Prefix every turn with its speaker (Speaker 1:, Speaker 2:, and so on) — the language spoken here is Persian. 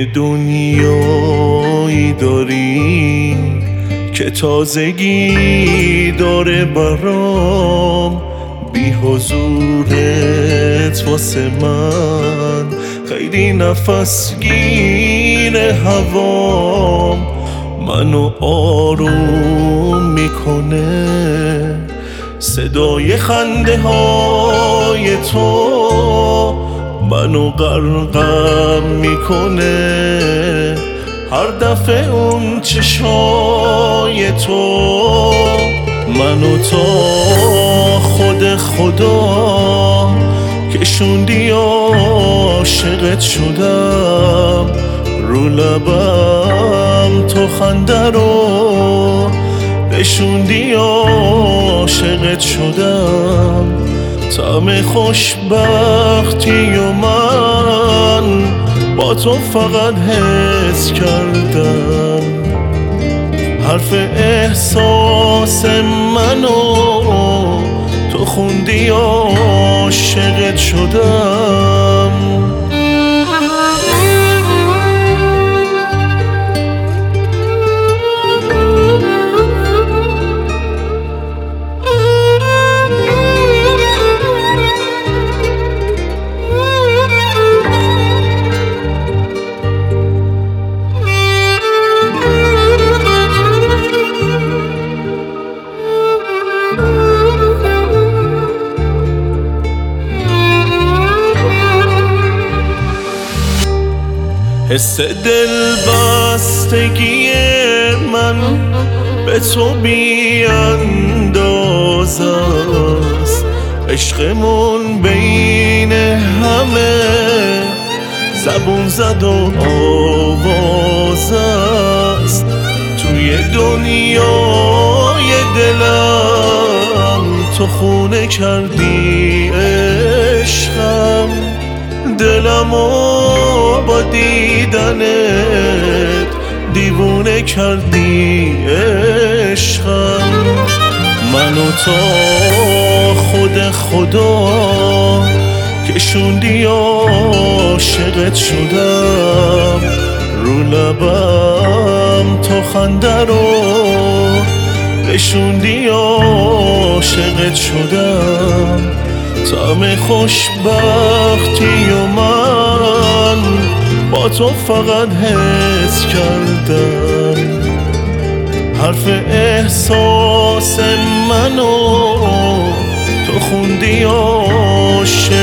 Speaker 1: دنیایی داری که تازگی داره برام، بی حضورت واسه من خیلی نفسگیر هوام، منو آروم میکنه صدای خنده های تو، منو غرقم میکنه هر دفعه اون چشای تو، منو تا خود خدا کشوندی عاشقت شدم، رو لبم تو خنده رو نشوندی عاشقت شدم، طعم خوشبختی و من با تو فقط حس کردم، حرف احساس منو تو خوندی عاشقت شدم. حس دل بستگی من به تو بی انداز است، عشقمون بین همه زبون زد و آواز است، توی دنیای دلم تو خونه کردی عشقم، دلمو با دیدنت دیوونه کردی عشقم، منو تا خود خدا کشوندی عاشقت شدم، رو لبم تو خنده رو نشوندی عاشقت شدم، طعم خوشبختی و من با تو فقط حس کردم، حرف احساس منو تو خوندی عاشقت